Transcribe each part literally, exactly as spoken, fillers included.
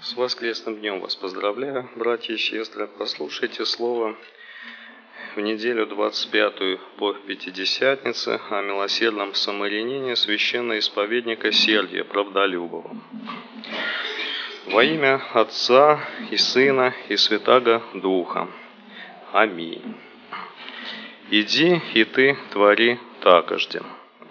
С воскресным днем вас поздравляю, братья и сестры. Послушайте слово в неделю двадцать пятую по Пятидесятнице о милосердном самарянине священноисповедника Сергия Правдолюбова. Во имя Отца и Сына и Святаго Духа. Аминь. Иди и ты твори такожде.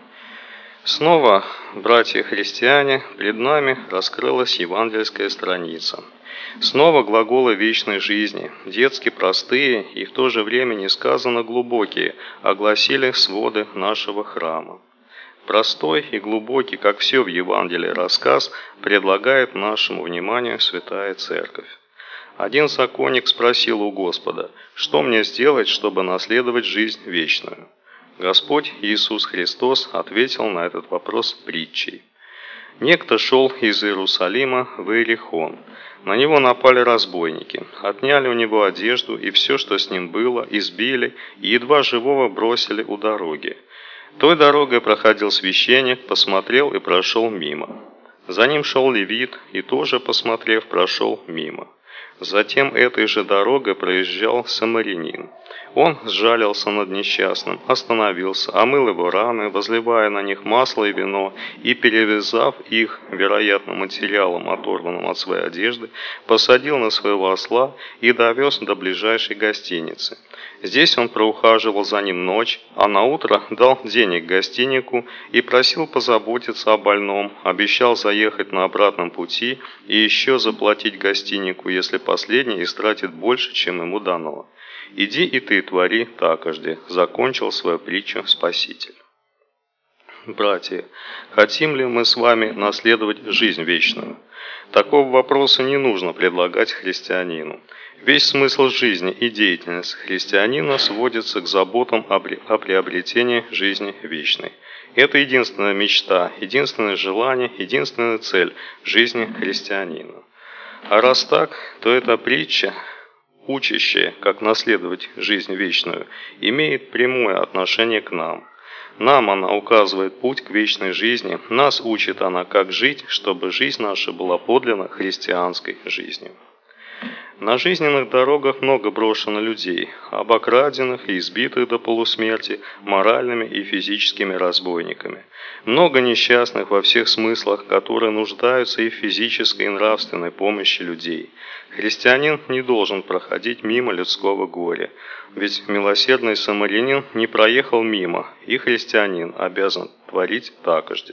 Снова, братья-христиане, пред нами раскрылась евангельская страница. Снова глаголы вечной жизни, детски простые и в то же время несказанно глубокие, огласили своды нашего храма. Простой и глубокий, как все в Евангелии, рассказ предлагает нашему вниманию Святая Церковь. Один законник спросил у Господа: «Что мне сделать, чтобы наследовать жизнь вечную?» Господь Иисус Христос ответил на этот вопрос притчей. Некто шел из Иерусалима в Иерихон. На него напали разбойники, отняли у него одежду и все, что с ним было, избили и едва живого бросили у дороги. Той дорогой проходил священник, посмотрел и прошел мимо. За ним шел левит и тоже, посмотрев, прошел мимо. Затем этой же дорогой проезжал самарянин. Он сжалился над несчастным, остановился, омыл его раны, возливая на них масло и вино, и, перевязав их, вероятно, материалом, оторванным от своей одежды, посадил на своего осла и довез до ближайшей гостиницы. Здесь он проухаживал за ним ночь, а наутро дал денег гостинику и просил позаботиться о больном, обещал заехать на обратном пути и еще заплатить гостинику, если последний истратит больше, чем ему дано. «Иди и ты твори такожде», закончил свою притчу Спаситель. Братья, хотим ли мы с вами наследовать жизнь вечную? Такого вопроса не нужно предлагать христианину. Весь смысл жизни и деятельность христианина сводится к заботам о приобретении жизни вечной. Это единственная мечта, единственное желание, единственная цель жизни христианина. А раз так, то эта притча, учащая, как наследовать жизнь вечную, имеет прямое отношение к нам. Нам она указывает путь к вечной жизни, нас учит она, как жить, чтобы жизнь наша была подлинно христианской жизнью. На жизненных дорогах много брошено людей, обокраденных и избитых до полусмерти моральными и физическими разбойниками. Много несчастных во всех смыслах, которые нуждаются и в физической, и нравственной помощи людей. Христианин не должен проходить мимо людского горя, ведь милосердный самарянин не проехал мимо, и христианин обязан творить такожде.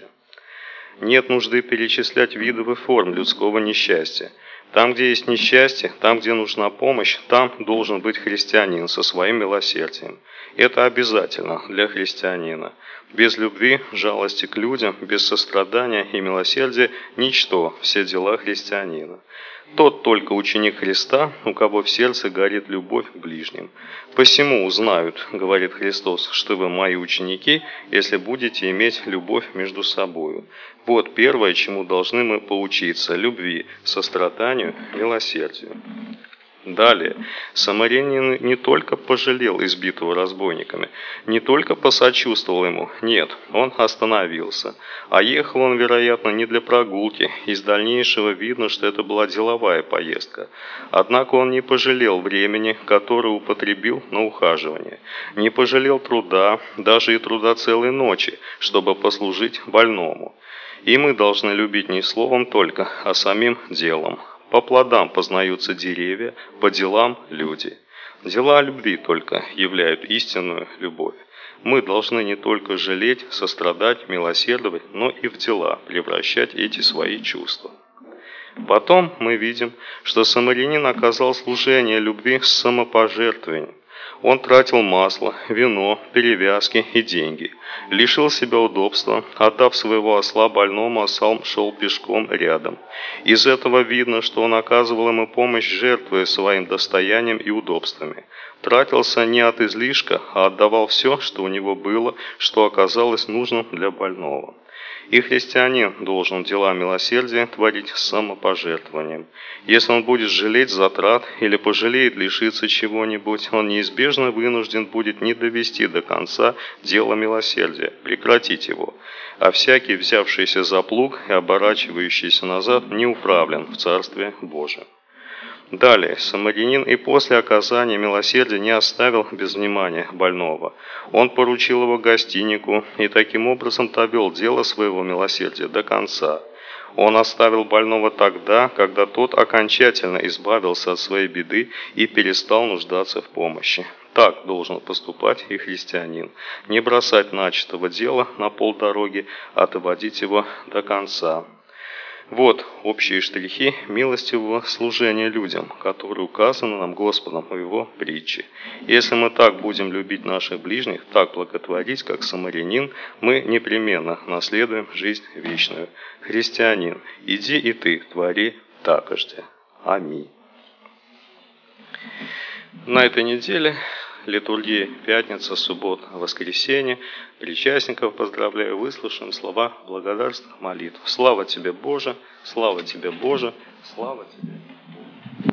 Нет нужды перечислять виды и форм людского несчастья. Там, где есть несчастье, там, где нужна помощь, там должен быть христианин со своим милосердием. Это обязательно для христианина. Без любви, жалости к людям, без сострадания и милосердия – ничто, все дела христианина. Тот только ученик Христа, у кого в сердце горит любовь к ближним. «Посему узнают, – говорит Христос, – что вы мои ученики, если будете иметь любовь между собою». Вот первое, чему должны мы поучиться – любви, состраданию, милосердию. Далее, самарянин не только пожалел избитого разбойниками, не только посочувствовал ему, нет, он остановился. А ехал он, вероятно, не для прогулки, из дальнейшего видно, что это была деловая поездка. Однако он не пожалел времени, которое употребил на ухаживание, не пожалел труда, даже и труда целой ночи, чтобы послужить больному. И мы должны любить не словом только, а самим делом. По плодам познаются деревья, по делам – люди. Дела любви только являют истинную любовь. Мы должны не только жалеть, сострадать, милосердовать, но и в дела превращать эти свои чувства. Потом мы видим, что самарянин оказал служение любви с самопожертвованием. Он тратил масло, вино, перевязки и деньги. Лишил себя удобства, отдав своего осла больному, а сам шел пешком рядом. Из этого видно, что он оказывал ему помощь, жертвуя своим достоянием и удобствами. Тратился не от излишка, а отдавал все, что у него было, что оказалось нужным для больного. И христианин должен дела милосердия творить с самопожертвованием. Если он будет жалеть затрат или пожалеет лишиться чего-нибудь, он неизбежно вынужден будет не довести до конца дело милосердия, прекратить его. А всякий, взявшийся за плуг и оборачивающийся назад, не управлен в Царстве Божьем. Далее, самарянин и после оказания милосердия не оставил без внимания больного. Он поручил его гостинику и таким образом довел дело своего милосердия до конца. Он оставил больного тогда, когда тот окончательно избавился от своей беды и перестал нуждаться в помощи. Так должен поступать и христианин. Не бросать начатого дела на полдороги, а доводить его до конца. Вот общие штрихи милостивого служения людям, которые указаны нам Господом в Его притче. Если мы так будем любить наших ближних, так благотворить, как самарянин, мы непременно наследуем жизнь вечную. Христианин, иди и ты, твори такожде. Аминь. На этой неделе литургии пятница, суббота, воскресенье. Причастников поздравляю, выслушаем слова благодарств, молитв. Слава тебе, Боже! Слава тебе, Боже! Слава тебе!